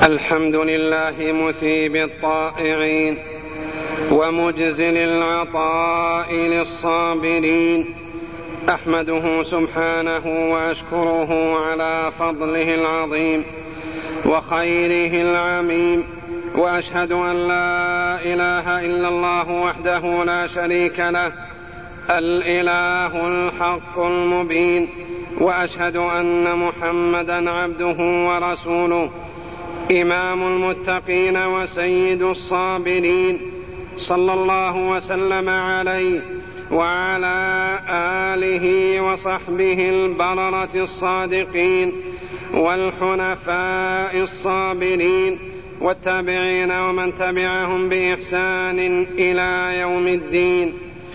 الحمد لله مثيب الطائعين ومجزل العطاء للصابرين، أحمده سبحانه وأشكره على فضله العظيم وخيره العميم، وأشهد أن لا إله إلا الله وحده لا شريك له الإله الحق المبين، وأشهد أن محمدا عبده ورسوله إمام المتقين وسيد الصابرين، صلى الله وسلم عليه وعلى آله وصحبه البررة الصادقين والحنفاء الصابرين والتابعين ومن تبعهم بإحسان إلى يوم الدين.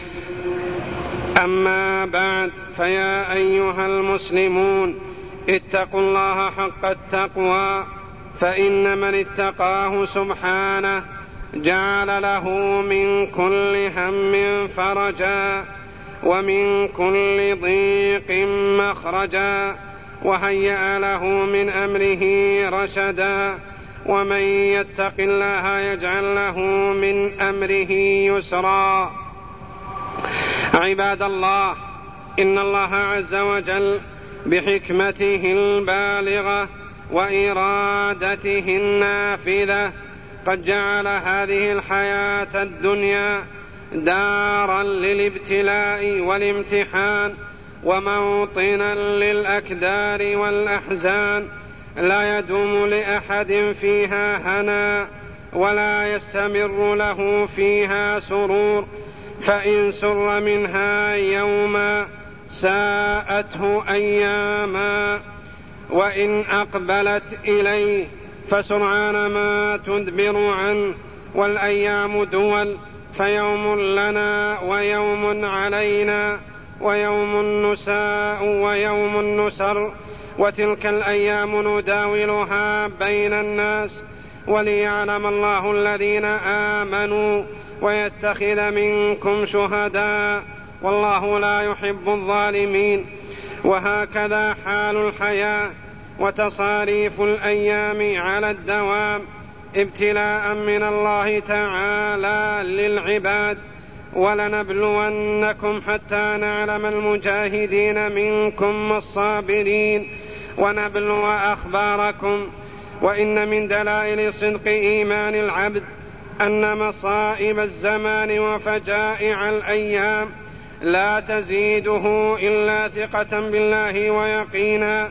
أما بعد، فيا أيها المسلمون، اتقوا الله حق التقوى، فإن من اتقاه سبحانه جعل له من كل هم فرجا ومن كل ضيق مخرجا، وهيأ له من أمره رشدا، ومن يتق الله يجعل له من أمره يسرا. عباد الله، إن الله عز وجل بحكمته البالغة وإرادته النافذة قد جعل هذه الحياة الدنيا دارا للابتلاء والامتحان وموطنا للأكدار والأحزان، لا يدوم لأحد فيها هنا ولا يستمر له فيها سرور، فإن سر منها يوما ساءته أياما، وإن أقبلت إليه فسرعان ما تدبر عنه، والأيام دول، فيوم لنا ويوم علينا، ويوم نساء ويوم نسر، وتلك الأيام نداولها بين الناس، وليعلم الله الذين آمنوا ويتخذ منكم شهداء، والله لا يحب الظالمين. وهكذا حال الحياة وتصاريف الأيام على الدوام ابتلاء من الله تعالى للعباد، ولنبلونكم حتى نعلم المجاهدين منكم والصابرين ونبلو أخباركم. وإن من دلائل صدق إيمان العبد أن مصائب الزمان وفجائع الأيام لا تزيده إلا ثقة بالله ويقينا،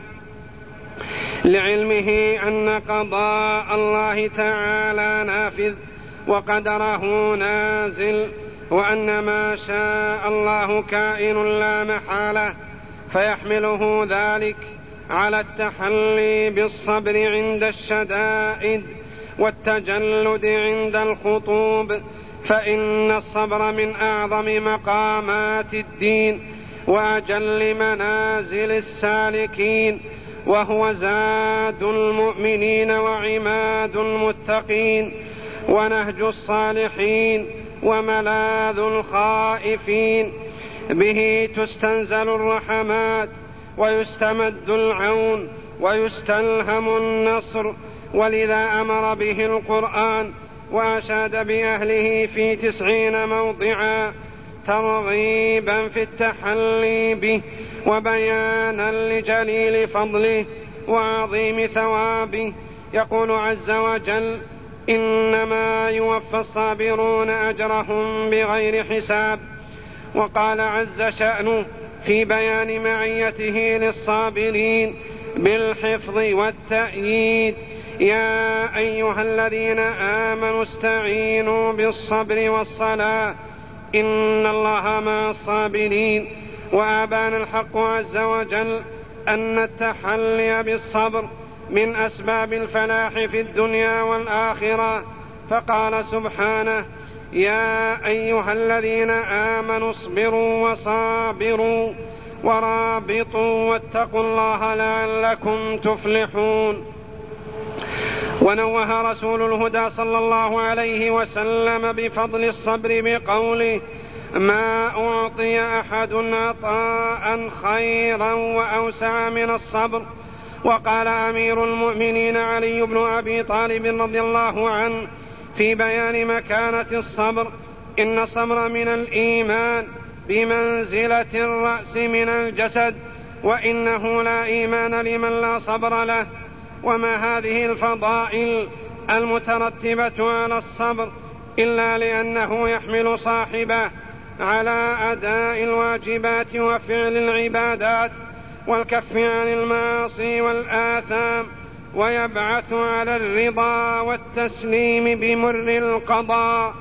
لعلمه أن قضاء الله تعالى نافذ وقدره نازل، وأن ما شاء الله كائن لا محالة، فيحمله ذلك على التحلي بالصبر عند الشدائد والتجلد عند الخطوب، فإن الصبر من أعظم مقامات الدين وأجل منازل السالكين، وهو زاد المؤمنين وعماد المتقين ونهج الصالحين وملاذ الخائفين، به تستنزل الرحمات ويستمد العون ويستلهم النصر، ولذا أمر به القرآن وأشاد بأهله في 90 موضعا ترغيبا في التحلي به وبيانا لجليل فضله وعظيم ثوابه. يقول عز وجل: إنما يوفى الصابرون أجرهم بغير حساب. وقال عز شأنه في بيان معيته للصابرين بالحفظ والتأييد: يا أيها الذين آمنوا استعينوا بالصبر والصلاة إن الله مع الصابرين. وأبان الحق عز وجل أن التحلي بالصبر من أسباب الفلاح في الدنيا والآخرة، فقال سبحانه: يا أيها الذين آمنوا اصبروا وصابروا ورابطوا واتقوا الله لعلكم تفلحون. ونوه رسول الهدى صلى الله عليه وسلم بفضل الصبر بقوله: ما أعطي أحد عطاء خيرا وأوسع من الصبر، وقال أمير المؤمنين علي بن أبي طالب رضي الله عنه في بيان مكانة الصبر: إن الصبر من الإيمان بمنزلة الرأس من الجسد، وإنه لا إيمان لمن لا صبر له. وما هذه الفضائل المترتبة على الصبر إلا لأنه يحمل صاحبه على أداء الواجبات وفعل العبادات والكف عن المعاصي والآثام، ويبعث على الرضا والتسليم بمر القضاء.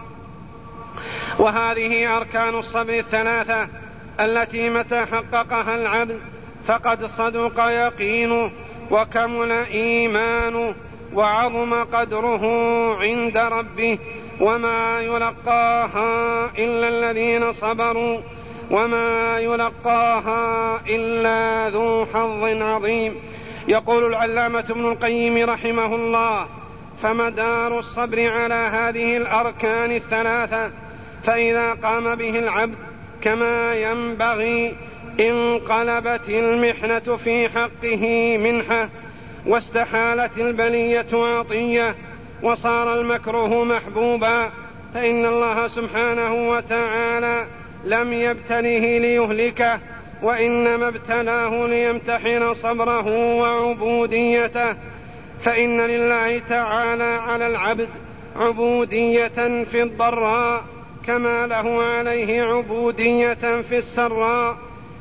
وهذه أركان الصبر الثلاثة التي متى حققها العبد فقد صدق يقينه وكمل إيمانه وعظم قدره عند ربه، وما يلقاها إلا الذين صبروا وما يلقاها إلا ذو حظ عظيم. يقول العلامة ابن القيم رحمه الله: فمدار الصبر على هذه الأركان الثلاثة، فإذا قام به العبد كما ينبغي انقلبت المحنة في حقه منحة، واستحالت البلية عطية، وصار المكروه محبوبا. فإن الله سبحانه وتعالى لم يبتله ليهلكه، وإنما ابتلاه ليمتحن صبره وعبوديته. فإن لله تعالى على العبد عبودية في الضراء كما له عليه عبودية في السراء،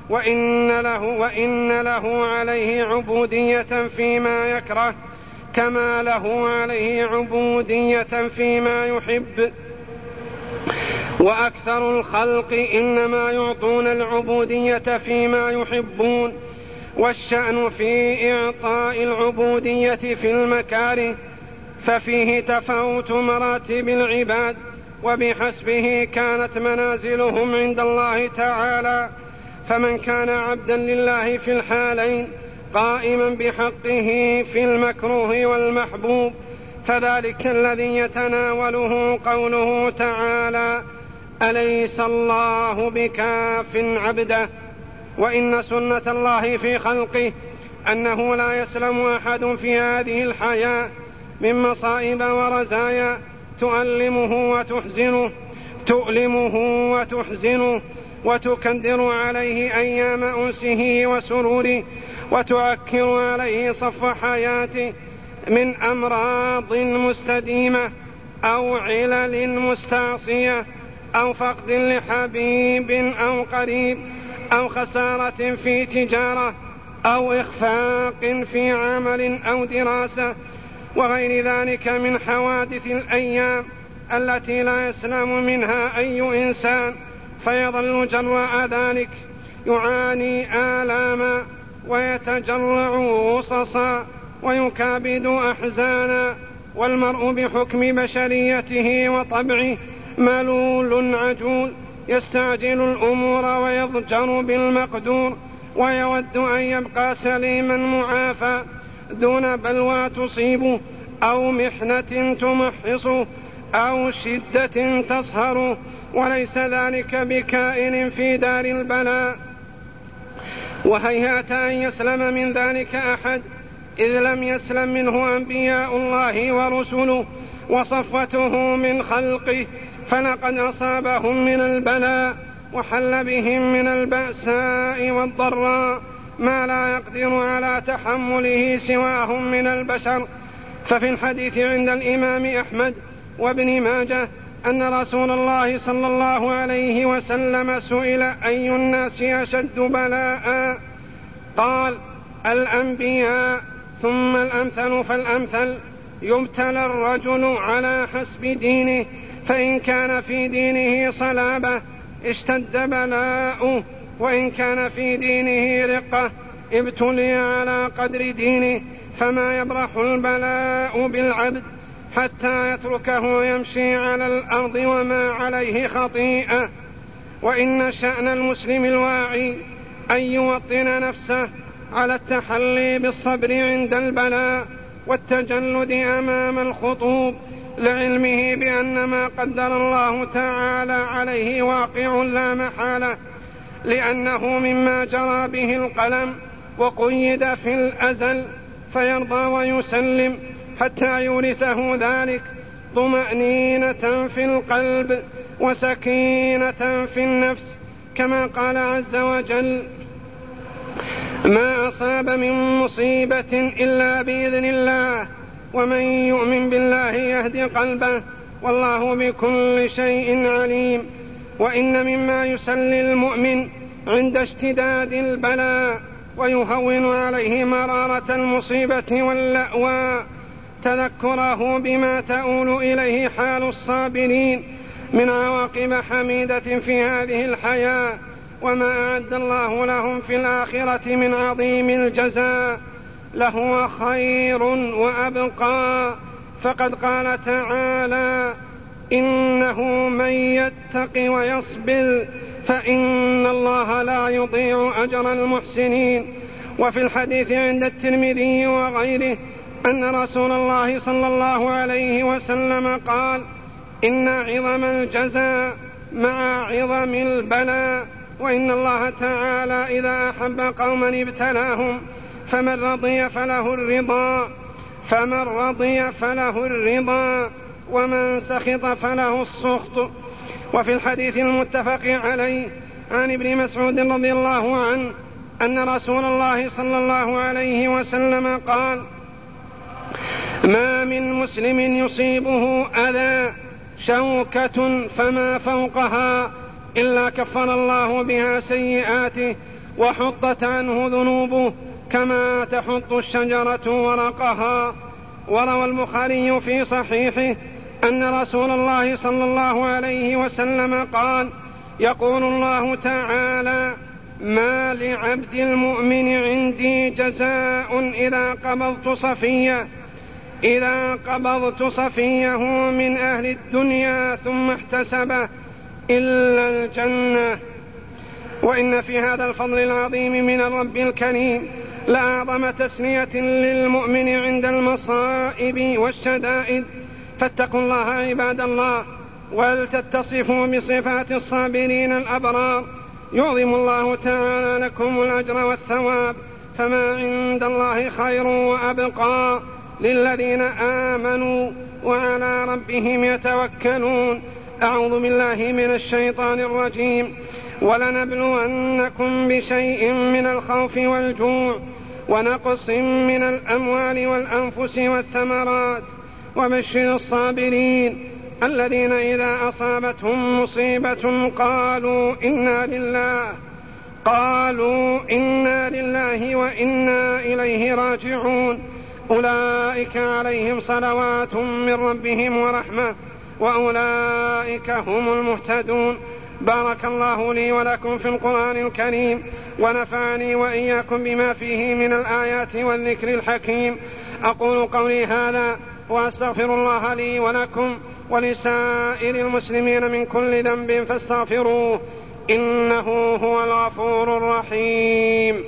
وإن له عليه عبودية فيما يكره كما له عليه عبودية فيما يحب. وأكثر الخلق إنما يعطون العبودية فيما يحبون، والشأن في إعطاء العبودية في المكاره، ففيه تفاوت مراتب العباد، وبحسبه كانت منازلهم عند الله تعالى. فمن كان عبدا لله في الحالين قائما بحقه في المكروه والمحبوب، فذلك الذي يتناوله قوله تعالى: أليس الله بكاف عبده. وإن سنة الله في خلقه أنه لا يسلم أحد في هذه الحياة من مصائب ورزايا تؤلمه وتحزنه وتكدر عليه أيام أنسه وسروره، وتؤكر عليه صف حياته من أمراض مستديمة أو علل مستعصية أو فقد لحبيب أو قريب أو خسارة في تجارة أو إخفاق في عمل أو دراسة وغير ذلك من حوادث الأيام التي لا يسلم منها أي إنسان، فيظل جراء ذلك يعاني آلاما ويتجرع غصصا ويكابد أحزانا. والمرء بحكم بشريته وطبعه ملول عجول، يستعجل الأمور ويضجر بالمقدور، ويود أن يبقى سليما معافى دون بلوى تصيبه أو محنة تمحصه أو شدة تصهره، وليس ذلك بكائن في دار البلاء. وهيهات أن يسلم من ذلك أحد، إذ لم يسلم منه أنبياء الله ورسله وصفته من خلقه، فلقد أصابهم من البلاء وحل بهم من البأساء والضراء ما لا يقدر على تحمله سواهم من البشر. ففي الحديث عند الإمام أحمد وابن ماجه أن رسول الله صلى الله عليه وسلم سئل: أي الناس أشد بلاء؟ قال: الأنبياء ثم الأمثل فالأمثل. يبتلى الرجل على حسب دينه، فإن كان في دينه صلابة اشتد بلاؤه، وإن كان في دينه رقة ابتلي على قدر دينه. فما يبرح البلاء بالعبد حتى يتركه يمشي على الأرض وما عليه خطيئة. وإن شأن المسلم الواعي أن يوطن نفسه على التحلي بالصبر عند البلاء والتجلد أمام الخطوب، لعلمه بأن ما قدر الله تعالى عليه واقع لا محالة، لأنه مما جرى به القلم وقيد في الأزل، فيرضى ويسلم حتى يورثه ذلك طمأنينة في القلب وسكينة في النفس، كما قال عز وجل: ما أصاب من مصيبة إلا بإذن الله ومن يؤمن بالله يهدي قلبه والله بكل شيء عليم. وإن مما يسلي المؤمن عند اشتداد البلاء ويهون عليه مرارة المصيبة واللأوى تذكره بما تؤول إليه حال الصابرين من عواقب حميدة في هذه الحياة وما أعد الله لهم في الآخرة من عظيم الجزاء لهو خير وأبقى. فقد قال تعالى: إنه من يتق ويصبر فإن الله لا يضيع أجر المحسنين. وفي الحديث عند الترمذي وغيره أن رسول الله صلى الله عليه وسلم قال: إن عظم الجزاء مع عظم البلاء، وإن الله تعالى إذا أحب قوما ابتلاهم فمن رضي فله الرضا ومن سخط فله السخط. وفي الحديث المتفق عليه عن ابن مسعود رضي الله عنه أن رسول الله صلى الله عليه وسلم قال: ما من مسلم يصيبه أذى شوكة فما فوقها إلا كفر الله بها سيئاته وحطت عنه ذنوبه كما تحط الشجرة ورقها. وروى البخاري في صحيحه أن رسول الله صلى الله عليه وسلم قال: يقول الله تعالى: ما لعبد المؤمن عندي جزاء إذا قبضت صفيه من أهل الدنيا ثم احتسبه إلا الجنة. وإن في هذا الفضل العظيم من الرب الكريم لأعظم تسلية للمؤمن عند المصائب والشدائد. فاتقوا الله عباد الله ولتتصفوا بصفات الصابرين الأبرار يعظم الله تعالى لكم الأجر والثواب، فما عند الله خير وأبقى للذين آمنوا وعلى ربهم يتوكلون. أعوذ بالله من الشيطان الرجيم. ولنبلونكم بشيء من الخوف والجوع ونقص من الأموال والأنفس والثمرات وبشر الصابرين الذين إذا أصابتهم مصيبة قالوا إنا لله وإنا إليه راجعون. أولئك عليهم صلوات من ربهم ورحمة وأولئك هم المهتدون. بارك الله لي ولكم في القرآن الكريم ونفعني وإياكم بما فيه من الآيات والذكر الحكيم. أقول قولي هذا وأستغفر الله لي ولكم ولسائر المسلمين من كل ذنب فاستغفروه إنه هو الغفور الرحيم.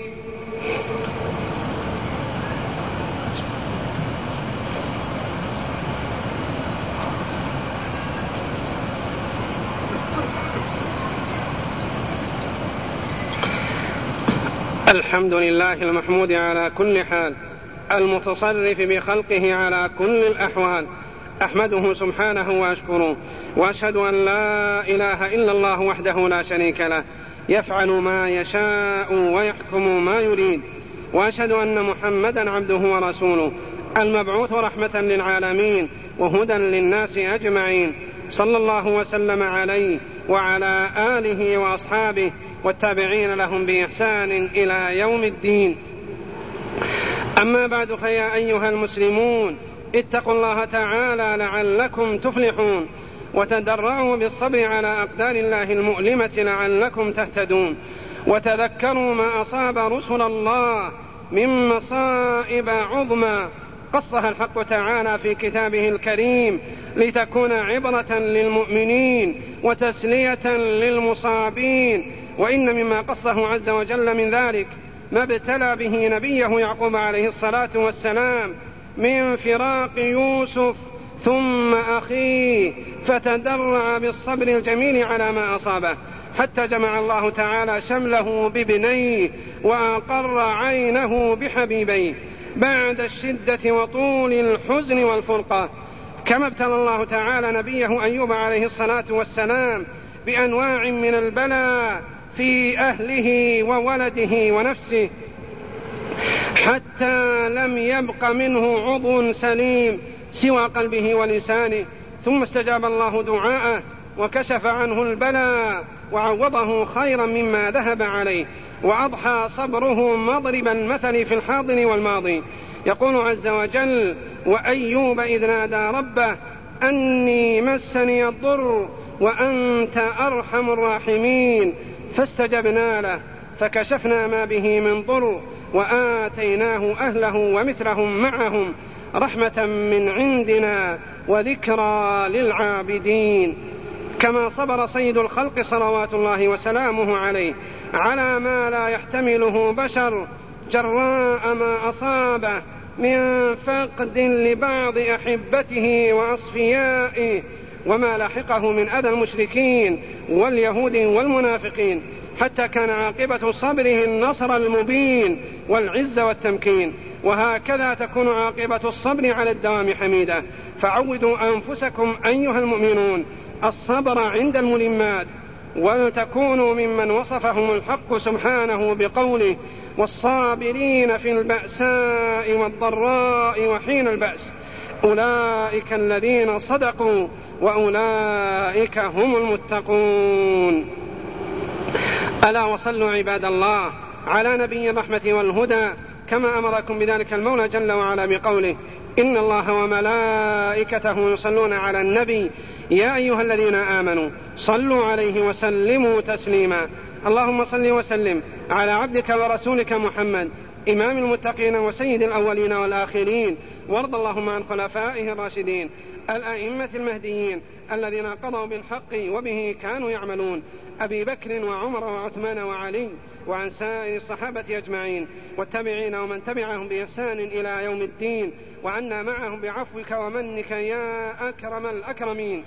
الحمد لله المحمود على كل حال المتصرف بخلقه على كل الأحوال، أحمده سبحانه وأشكره، وأشهد أن لا إله إلا الله وحده لا شريك له يفعل ما يشاء ويحكم ما يريد، وأشهد أن محمدا عبده ورسوله المبعوث رحمة للعالمين وهدى للناس أجمعين، صلى الله وسلم عليه وعلى آله وأصحابه والتابعين لهم بإحسان إلى يوم الدين. أما بعد، فيا أيها المسلمون اتقوا الله تعالى لعلكم تفلحون، وتدرعوا بالصبر على أقدار الله المؤلمة لعلكم تهتدون، وتذكروا ما أصاب رسل الله من مصائب عظمى قصها الحق تعالى في كتابه الكريم لتكون عبرة للمؤمنين وتسلية للمصابين. وإن مما قصه عز وجل من ذلك ما ابتلى به نبيه يعقوب عليه الصلاة والسلام من فراق يوسف ثم أخيه، فتدرع بالصبر الجميل على ما أصابه حتى جمع الله تعالى شمله ببنيه وأقر عينه بحبيبيه. بعد الشدة وطول الحزن والفرقة، كما ابتلى الله تعالى نبيه أيوب عليه الصلاة والسلام بأنواع من البلاء في أهله وولده ونفسه، حتى لم يبق منه عضو سليم سوى قلبه ولسانه، ثم استجاب الله دعاءه وكشف عنه البلاء وعوضه خيرا مما ذهب عليه، وأضحى صبره مضرب المثل في الحاضر والماضي. يقول عز وجل: وأيوب إذ نادى ربه أني مسني الضر وأنت أرحم الراحمين فاستجبنا له فكشفنا ما به من ضر وآتيناه أهله ومثلهم معهم رحمة من عندنا وذكرى للعابدين. كما صبر سيد الخلق صلوات الله وسلامه عليه على ما لا يحتمله بشر جراء ما أصابه من فقد لبعض أحبته وأصفيائه، وما لاحقه من أذى المشركين واليهود والمنافقين، حتى كان عاقبة صبره النصر المبين والعز والتمكين. وهكذا تكون عاقبة الصبر على الدوام حميدة. فعودوا أنفسكم أيها المؤمنون الصبر عند الملمات، ولتكونوا ممن وصفهم الحق سبحانه بقوله: والصابرين في البأساء والضراء وحين البأس أولئك الذين صدقوا وأولئك هم المتقون. ألا وصلوا عباد الله على نبي الرحمة والهدى كما أمركم بذلك المولى جل وعلا بقوله: إن الله وملائكته يصلون على النبي يا أيها الذين آمنوا صلوا عليه وسلموا تسليما. اللهم صل وسلم على عبدك ورسولك محمد إمام المتقين وسيد الأولين والآخرين، وارض اللهم عن خلفائه الراشدين الأئمة المهديين الذين قضوا بالحق وبه كانوا يعملون، أبي بكر وعمر وعثمان وعلي، وعن سائر الصحابة أجمعين والتابعين ومن تبعهم بإحسان إلى يوم الدين، وعنا معهم بعفوك ومنك يا أكرم الأكرمين.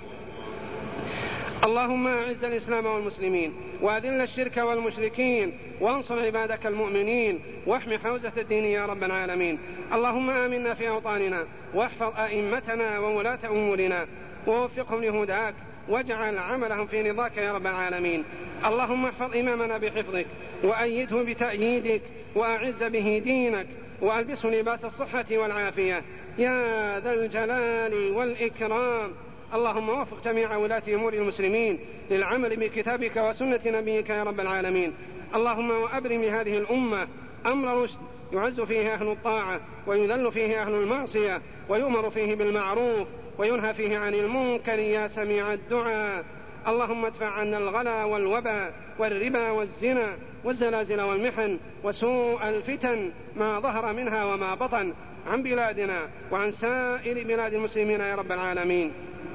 اللهم أعز الإسلام والمسلمين وأذل الشرك والمشركين وانصر عبادك المؤمنين واحم حوزة الدين يا رب العالمين. اللهم آمنا في أوطاننا واحفظ أئمتنا وولاة أمورنا ووفقهم لهداك واجعل عملهم في رضاك يا رب العالمين. اللهم احفظ إمامنا بحفظك وأيده بتأييدك وأعز به دينك وألبسه لباس الصحة والعافية يا ذا الجلال والإكرام. اللهم وفق جميع ولاة أمور المسلمين للعمل بكتابك وسنة نبيك يا رب العالمين. اللهم وأبرم لهذه الأمة أمر رشد يعز فيه أهل الطاعة ويذل فيه أهل المعصية ويؤمر فيه بالمعروف وينهى فيه عن المنكر يا سميع الدعاء. اللهم ادفع عنا الغلا والوبا والربا والزنا والزلازل والمحن وسوء الفتن ما ظهر منها وما بطن عن بلادنا وعن سائر بلاد المسلمين يا رب العالمين.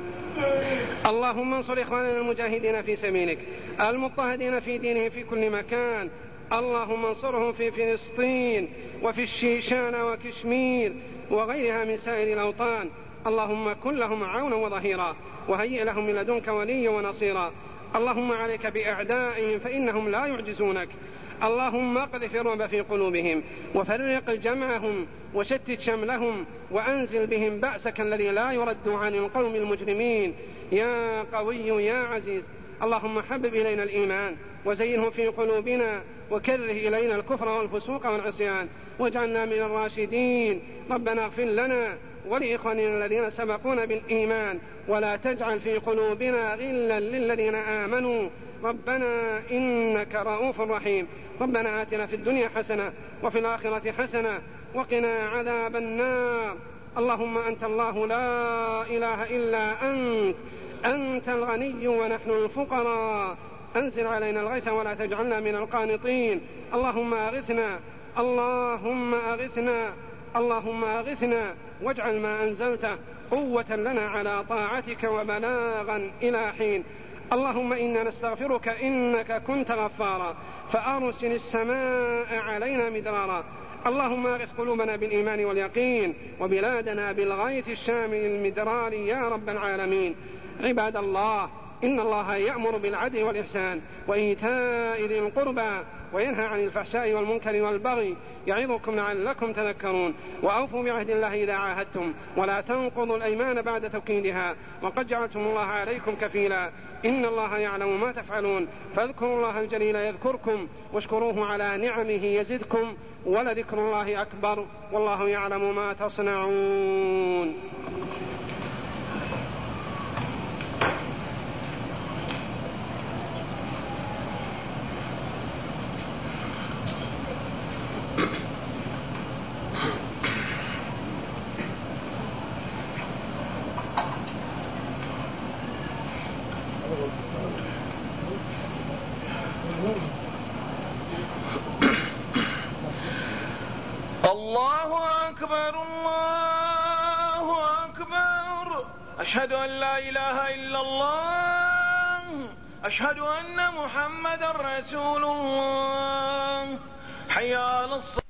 اللهم انصر إخواننا المجاهدين في سبيلك المضطهدين في دينه في كل مكان. اللهم انصرهم في فلسطين وفي الشيشان وكشمير وغيرها من سائر الأوطان. اللهم كن لهم عونا وظهيرا وهيئ لهم من لدنك وليا ونصيرا. اللهم عليك بأعدائهم فإنهم لا يعجزونك. اللهم اقذف الرعب في قلوبهم وفرق جمعهم وشتت شملهم وأنزل بهم بأسك الذي لا يرد عن القوم المجرمين يا قوي يا عزيز. اللهم حبب إلينا الإيمان وزينه في قلوبنا وكره إلينا الكفر والفسوق والعصيان واجعلنا من الراشدين. ربنا اغفر لنا ولإخواننا الذين سبقونا بالإيمان ولا تجعل في قلوبنا غلا للذين آمنوا ربنا إنك رؤوف رحيم. ربنا آتنا في الدنيا حسنة وفي الآخرة حسنة وقنا عذاب النار. اللهم أنت الله لا إله إلا أنت الغني ونحن الفقراء. أنزل علينا الغيث ولا تجعلنا من القانطين. اللهم أغثنا واجعل ما أنزلته قوة لنا على طاعتك وبلاغا إلى حين. اللهم إنا نستغفرك إنك كنت غفارا فأرسل السماء علينا مدرارا. اللهم أغث قلوبنا بالإيمان واليقين وبلادنا بالغيث الشامل المدرار يا رب العالمين. عباد الله إن الله يأمر بالعدل والإحسان وإيتاء ذي القربى وينهى عن الفحشاء والمنكر والبغي يعظكم لعلكم تذكرون. وأوفوا بعهد الله إذا عاهدتم ولا تنقضوا الأيمان بعد توكيدها وقد جعلتم الله عليكم كفيلا إن الله يعلم ما تفعلون. فاذكروا الله الجليل يذكركم واشكروه على نعمه يزدكم ولذكر الله أكبر والله يعلم ما تصنعون. الله أكبر الله أكبر أشهد أن لا إله إلا الله أشهد أن محمدا رسول الله حي على الصلاة.